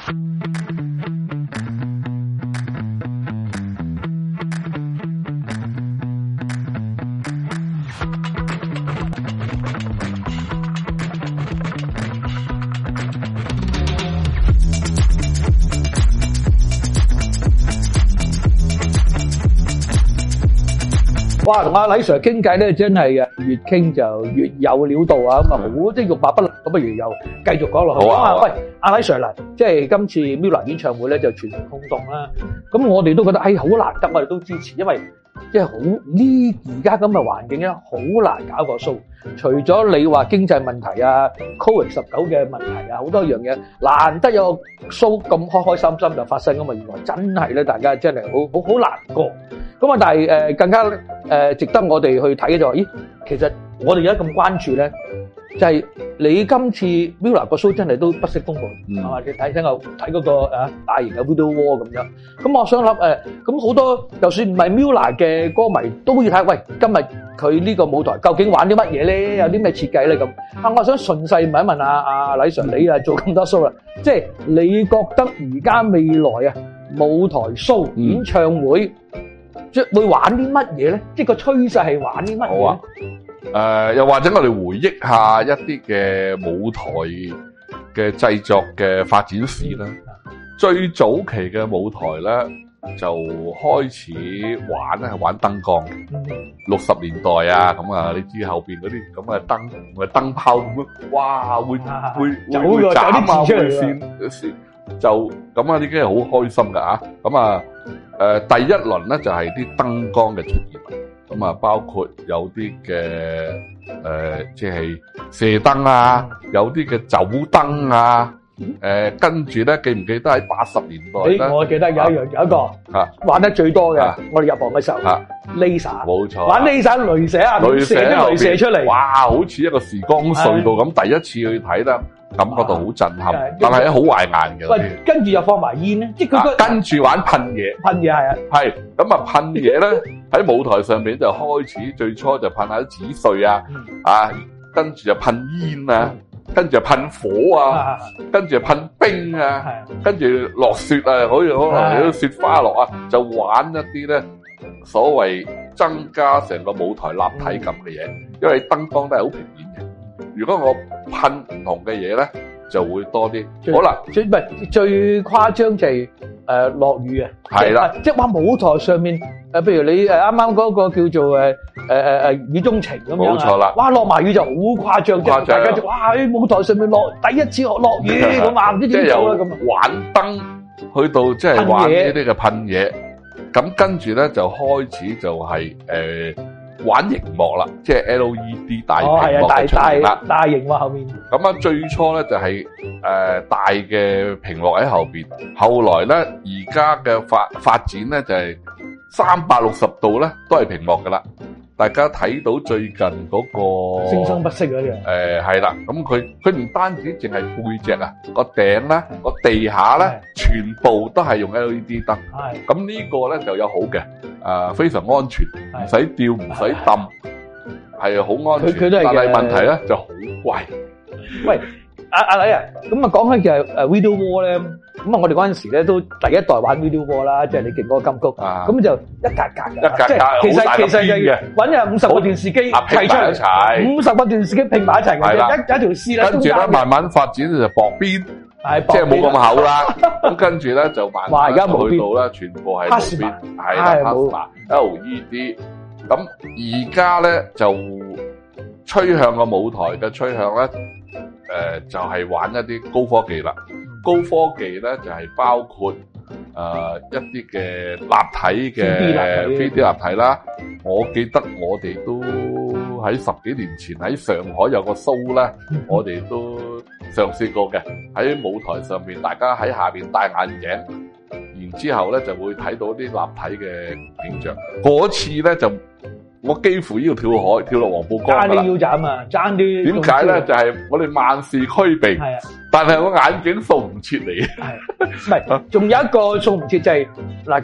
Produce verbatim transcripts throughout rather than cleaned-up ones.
哇，同阿黎 Sir 傾偈咧，真係啊，越傾就越有料到啊！咁啊，好即係欲罷不能，咁不如又繼續講落去。 好啊， 喂，阿黎 Sir 嗱，即係今次 Mirror 演唱會咧就全城轟動啦。咁我哋都覺得誒好難得，我哋都支持，因為即係好呢而家咁嘅環境咧，好難搞個 show。除咗你話經濟問題啊、Covid 十九嘅問題啊，好多樣嘢，難得有個 show 咁開開心心就發生咁啊！原來真係咧，大家真係好好好難過。咁啊，但係誒更加誒值得我哋去睇嘅就係，咦，其實我哋而家咁關注咧，就係你今次 Mirror 個 show 真係都不惜風暴，係嘛？你睇睇我睇嗰個誒大型嘅 video wall 咁樣。咁我想諗誒，咁好多就算唔係 Mirror 嘅歌迷都要睇，喂，今日佢呢個舞台究竟玩啲乜嘢咧？有啲咩設計咧咁？啊，我想順勢問一問阿阿黎 Sir，你啊做咁多 show 啦，即係你覺得而家未來啊舞台 show 演唱會？即係會玩啲乜嘢咧？即係個趨勢係玩啲乜嘢？ 好啊，誒、呃，又或者我哋回憶下一啲嘅舞台嘅製作嘅發展史啦。嗯、最早期嘅舞台咧，就開始玩咧係玩燈光。六十、嗯、年代啊，咁啊，你知後邊嗰啲咁嘅燈，咪燈泡咁樣，哇，會、啊、會會會斬啊，會線線。就咁啊，已經係好開心噶啊！咁啊，誒、呃，第一輪咧就係啲燈光嘅出現，咁啊，包括有啲嘅誒，即係射燈啊，有啲嘅酒燈啊，誒、呃，跟住咧，記唔記得喺八十年代咧？ 我記得有一樣、啊、有一個啊，玩得最多嘅，啊、我哋入行嘅時候啊 laser 冇錯，玩 laser 鐳射啊，鐳射啲鐳射出嚟，哇，好似一個時光隧道咁，第一次去睇啦。感覺到好震撼，啊、但係咧好壞眼嘅。喂， 跟住又放埋煙咧，即係佢、那個啊、跟住玩噴嘢， 噴嘢係啊， 係咁啊噴嘢咧喺舞台上面就開始最初就噴下啲紙碎啊，嗯、啊跟住就噴煙啊，嗯、跟住就噴火啊，啊跟住就噴冰啊，啊跟住落雪啊，好似可能有啲雪花落啊，就玩一啲咧所謂增加成個舞台立體感嘅嘢，嗯、因為燈光都係好平面嘅。如果我噴唔同嘅嘢咧，就會多啲。好啦， 最唔係最誇張就係誒落雨啊！ 係啦， 即係話舞台上面誒，譬如你誒啱啱嗰個叫做誒誒誒誒雨中情咁樣啊，冇錯啦！哇，落埋雨就好誇張，即係大家就哇喺舞台上面落第一次落落雨咁啊，唔知點做啦咁。玩燈去到即係玩呢啲嘅噴嘢，咁跟住咧就開始就係誒。玩熒幕啦，即係 L E D 大屏幕嘅出現啦， 大熒幕後面。 咁啊，最初咧就係、是、誒、呃、大嘅屏幕喺後邊，後來咧而家嘅發發展咧就係三百六十度咧都係屏幕噶啦。大家睇到最近嗰、那個生生不息嗰樣， 誒係啦，咁佢佢唔單止淨係背脊啊，個頂咧個地下咧全部都係用 L E D 燈，係咁呢個咧就有好嘅，誒、呃、非常安全，唔使吊唔使揼，係好安全，但係問題咧就好貴。喂， 阿阿黎啊，咁啊講起嘅誒 video wall 咧。咁啊！我哋嗰陣時咧都第一代玩 video wall 啦，即係你勁嗰個金曲，咁就一格格嘅，即係其實其實就揾人五十個電視機砌出嚟，五十個電視機拼埋一齊嘅，一一條絲咧。 跟住咧慢慢發展就薄邊，即係冇咁厚啦。咁跟住咧就慢慢去到咧，全部係薄邊，係啦 ，Plasma L E D。咁而家咧就趨向個舞台嘅趨向咧，誒就係玩一啲高科技啦。高科技咧就係、是、包括誒、呃、一啲嘅立體嘅 three D 立體啦。我記得我哋都喺十幾年前喺上海有個 show 咧，我哋都嘗試過嘅。喺舞台上面，大家喺下邊戴眼鏡，然之後咧就會睇到啲立體嘅景象。嗰次咧就我幾乎要跳海跳落黃浦江㗎啦，爭啲腰斬啊！爭啲點解咧？就係、是、我哋萬事俱備，係啊，但係我眼鏡掃唔切嚟。 係唔係？仲有一個掃唔切就係、是、嗱，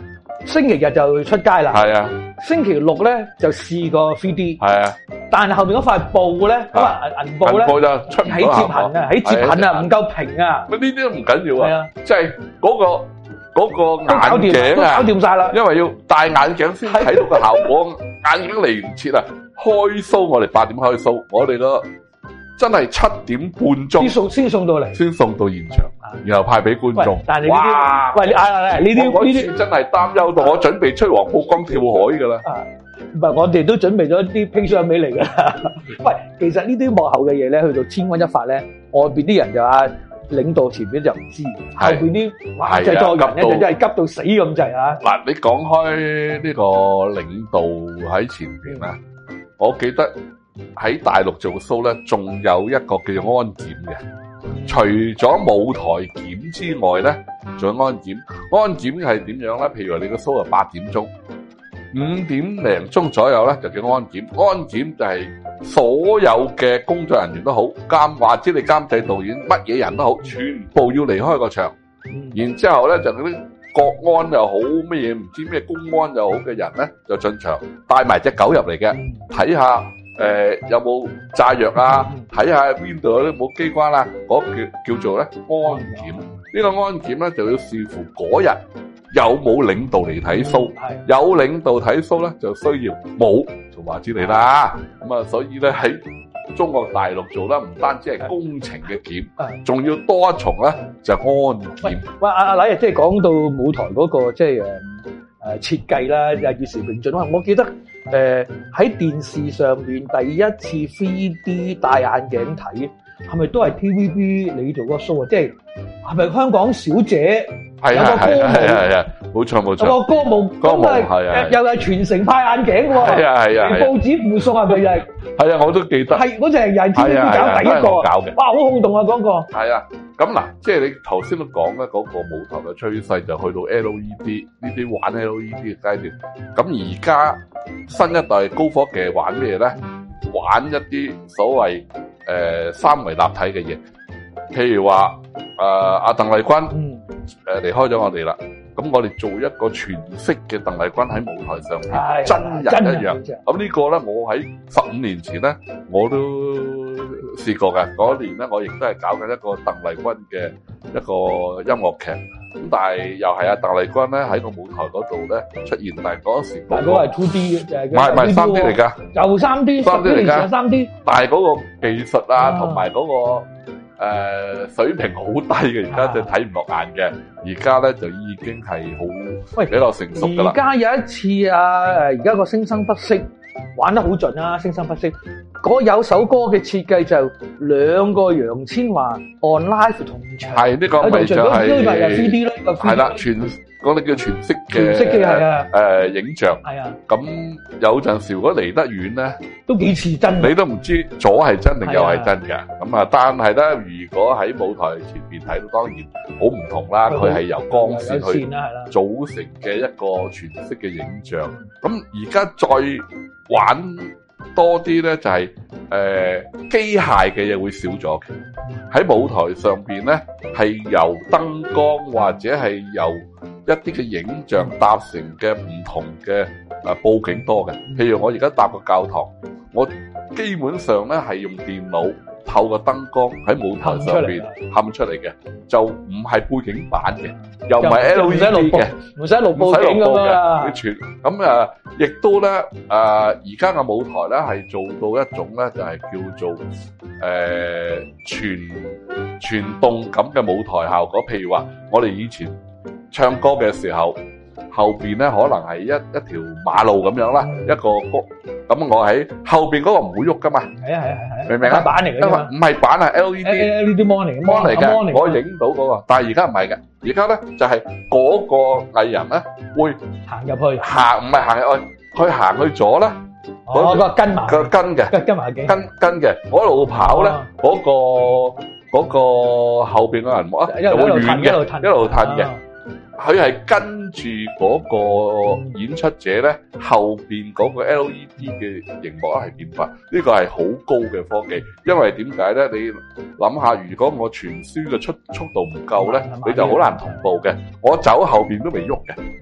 星期日就出街啦。 係啊。 星期六咧就試過 three D。 係啊。但係後邊嗰塊布咧，咁啊銀布咧， 銀布就出唔到起摺痕啊，起摺痕啊，唔夠平啊。 呢啲都唔緊要啊。 係啊。 即係嗰個。嗰、那個眼鏡啊， 搞掂晒啦，因為要戴眼鏡先睇到個效果，眼鏡嚟唔切啊！開 show 我哋八點開 show，我哋個真係七點半鐘先送先送到嚟， 先送到現場，然後派俾觀眾。 但係你呢啲，喂，你啊呢啲呢啲真係擔憂到我準備出黃浦江跳海噶啦。 唔係，我哋都準備咗啲砒霜俾你噶啦。喂，其實呢啲幕後嘅嘢咧，去到千鈞一髮咧，外邊啲人就啊。領導前面就唔知，後邊啲哇製作人咧就真係急到死咁滯啊！ 嗱，你講開呢個領導喺前邊咧，我記得喺大陸做 show 咧，仲有一個叫做安檢嘅。除咗舞台檢之外咧，仲有安檢。安檢係點樣咧？譬如話你個 show 係八點鐘，五點零鐘左右咧就叫安檢。安檢就係所有嘅工作人員都好，監或者你監製導演乜嘢人都好，全部要離開個場。然之後咧就嗰啲國安又好，乜嘢唔知咩公安又好嘅人咧就進場，帶埋隻狗入嚟嘅，睇下誒有冇炸藥啊，睇下邊度有啲冇機關啦，嗰叫叫做咧安檢。呢個安檢咧就要視乎嗰日有冇領導嚟睇 show，有領導睇 show 咧就需要，冇就話之你啦。咁啊，所以咧喺中國大陸做得唔單止係工程嘅檢，仲要多一重咧就係安檢。 喂，阿阿禮，即係講到舞台嗰個即係誒誒設計啦，又與時並進啊！我記得誒喺電視上面第一次 three D 戴眼鏡睇，係咪都係 T V B 你做嗰個 show 啊？即係係咪香港小姐？ 係啊係啊係啊，冇錯冇錯。 有個歌舞，歌舞係啊，又係全城派眼鏡喎。係啊係啊，報紙附送係咪又係？ 係啊，我都記得。係嗰隻又係 T V B 搞第一個搞嘅。哇， 好轟動啊嗰個。 係啊，咁嗱，即係你頭先都講咧，嗰個舞台嘅趨勢就去到 L E D 呢啲玩 L E D 嘅階段。咁而家新一代高科技玩咩咧？玩一啲所謂誒三維立體嘅嘢，譬如話誒阿鄧麗君。誒，離開咗我哋啦，咁我哋做一個全息嘅鄧麗君喺舞台上面，真人一樣。咁呢個咧，我喺十五年前咧，我都試過嘅。嗰年咧，我亦都係搞緊一個鄧麗君嘅一個音樂劇。咁但係又係阿鄧麗君咧喺個舞台嗰度咧出現，但係嗰時嗰個係 two D 嘅，唔係唔係三 D 嚟噶， 就三 D， 三 D 嚟噶， 三 D。 但係嗰個技術啊，同埋嗰個。誒、呃，水平好低嘅，而家就睇唔落眼嘅。而家咧就已經係好，比較成熟噶啦。 而家有一次啊，誒，而家個聲生不息玩得好盡啊，聲生不息。嗰有首歌嘅設計就兩個楊千嬅 on live 同場， 係呢、這個咪就係 three D 咯， 係啦，全嗰啲叫全息嘅， 全息嘅係啊， 誒、呃、影像係啊。 咁有陣時如果離得遠咧， 都幾似真， 你都唔知左係真定右係真嘅。咁啊，但係咧，如果喺舞台前邊睇到，當然好唔同啦。佢係由光線去組成嘅一個全息嘅影像。咁而家再玩多啲咧，就係誒機械嘅嘢會少咗嘅。喺舞台上邊咧，係由燈光或者係由一啲嘅影像搭成嘅唔同嘅誒佈景多嘅。譬如我而家搭個教堂，我基本上咧係用電腦透過燈光喺舞台上邊冚出嚟嘅，就唔係背景板嘅，又唔係 L E D 嘅， 唔使錄佈景咁啊！ 全咁誒，亦都咧誒，而家嘅舞台咧係做到一種咧，就係叫做誒、呃、全全動感嘅舞台效果。譬如話，我哋以前唱歌嘅時候，後邊咧可能係一一條馬路咁樣啦，嗯、一個谷。咁我喺後邊嗰個唔會喐噶嘛。係啊係啊係啊，明唔明啊？板嚟嘅嘛，唔係板啊 L E D，L E D mon 嚟嘅 mon 嚟嘅，我影到嗰個。但係而家唔係嘅，而家咧就係嗰個藝人咧會行入去，行唔係行入去，佢行去咗咧。哦，個跟埋個跟嘅，跟跟埋嘅，跟跟嘅。我一路跑咧，嗰個嗰個後邊嘅人物啊，就會遠嘅，一路褪嘅。佢係跟住嗰個演出者咧，後邊嗰個 L E D 嘅熒幕係變化，呢個係好高嘅科技。因為點解咧？你諗下，如果我傳輸嘅出速度唔夠咧，你就好難同步嘅。我走後邊都未喐嘅。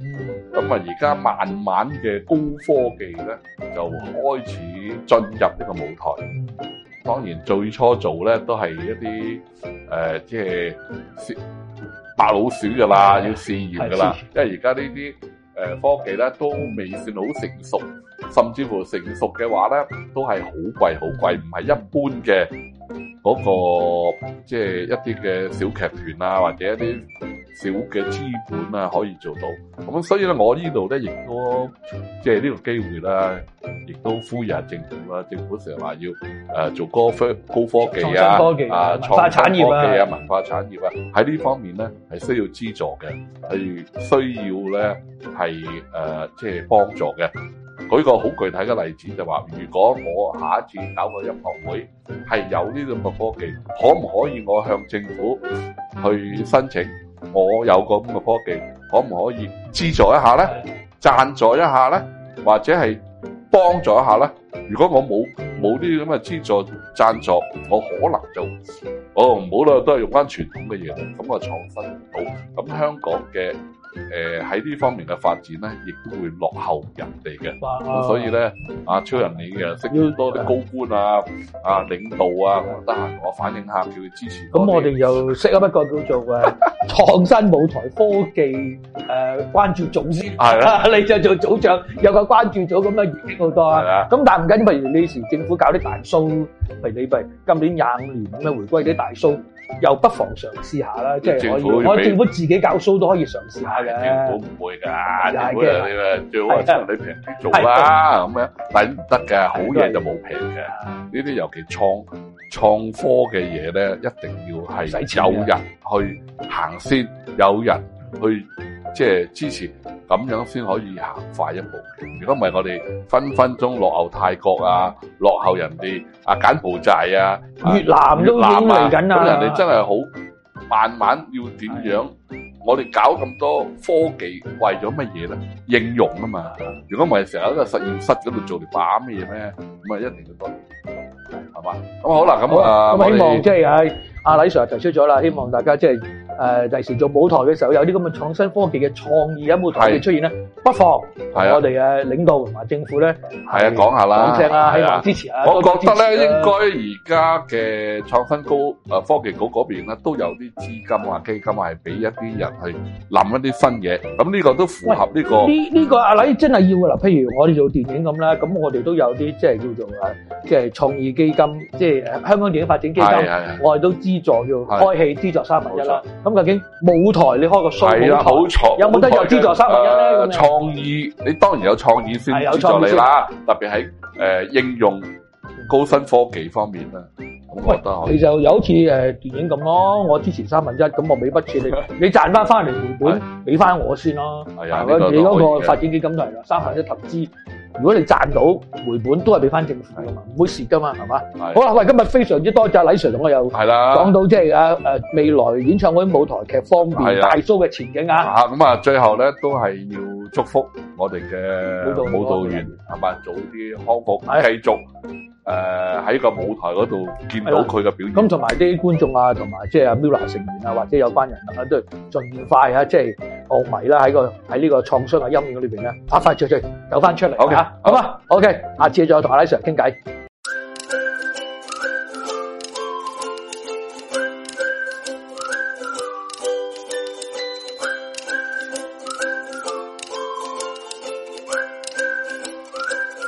咁啊，而家慢慢嘅高科技咧就開始進入呢個舞台。當然最初做咧都係一啲誒，即係白老鼠㗎啦，要試驗㗎啦。因為而家呢啲誒科技咧都未算好成熟，甚至乎成熟嘅話咧都係好貴好貴，唔係一般嘅嗰個即係一啲嘅小劇團啊，或者一啲小嘅資本啊可以做到。咁所以咧，我呢度咧亦都即係呢個機會啦，亦都呼籲下政府啦。政府成日話要誒、呃、做高科高科技啊， 科技啊文化產業啊， 啊文化產業啊，喺呢方面咧係需要資助嘅，係需要咧係誒即係幫助嘅。舉個好具體嘅例子就話，如果我下一次搞個音樂會係有呢啲咁嘅科技，可唔可以我向政府去申請？我有個咁嘅科技，可唔可以資助一下咧？贊助一下咧？或者係幫助一下咧？如果我冇冇啲咁嘅資助贊助，我可能就哦唔好啦，都係用翻傳統嘅嘢，咁啊創新唔到。咁香港嘅誒喺呢方面嘅發展咧，亦都會落後人哋嘅。咁所以咧，阿超人你嘅識多啲高官啊、啊領導啊，得閒我反映下，叫佢支持。 咁我哋又識一個叫做誒創新舞台科技誒、呃、關注組先。係啦，你就做組長，有個關注組咁啊，易好多啊。咁但係唔緊要，譬如你時政府搞啲大 show，譬如你譬如今年廿五年咁樣回歸啲大 show。又不妨嘗試下啦，即係可以。我政府自己搞 show 都可以嘗試下嘅。 政府唔會㗎，政府你咪最好係你平啲做啦，咁樣。但係唔得嘅，好嘢就冇平嘅。呢啲尤其創創科嘅嘢咧，一定要係有人去行先，有人去即係支持，咁樣先可以行快一步嘅。如果唔係，我哋分分鐘落後泰國啊，落後人哋啊柬埔寨啊， 越南都已經嚟緊啦。 咁人哋真係好慢慢要點樣？我哋搞咁多科技為咗乜嘢咧？應用啊嘛。如果唔係成日喺個實驗室嗰度做嚟把乜嘢咩？咁啊一定要多係嘛？咁好啦，咁啊， 咁希望即係阿阿黎 Sir 提出咗啦，希望大家即係誒第時做舞台嘅時候有啲咁嘅創新科技嘅創意喺舞台嘅出現咧，不妨同我哋嘅領導同埋政府咧係啊講下啦， 講聲啦，希望支持啊！ 我覺得咧應該而家嘅創新高誒科技局嗰邊咧都有啲資金啊基金係俾一啲人去諗一啲新嘢，咁呢個都符合呢個。 呢呢個阿黎真係要噶啦，譬如我哋做電影咁啦，咁我哋都有啲即係叫做誒即係創意基金，即係香港電影發展基金，我哋都資助叫開戲資助三分一啦。咁究竟舞台你開個 show 舞台有冇得有資助三分一咧？咁創意你當然有創意先資助你啦，特別喺誒應用高新科技方面啦。我覺得你就有好似誒電影咁咯，我支持三分一，咁我俾筆錢你，你賺翻翻嚟回本俾翻我先咯。係啊，你嗰個發展基金都係啦，三分一投資。如果你賺到回本，都係俾翻政府噶嘛，唔會蝕噶嘛，係嘛？好啦，喂，今日非常之多謝黎 Sir 同我又講到即係啊誒未來演唱會舞台劇方面大 show 嘅前景啊！ 啊咁啊，最後咧都係要祝福我哋嘅舞蹈員係嘛，早啲康復，繼續誒喺個舞台嗰度見到佢嘅表現。 咁同埋啲觀眾啊，同埋即係阿 Mirror 成員啊，或者有班人啊，都係盡快啊，即係樂迷啦，喺個喺呢個創傷嘅陰影裏邊咧，快快脆脆走翻出嚟。 好嘅， 好嘛 ，OK，下次再同阿黎 Sir 傾偈。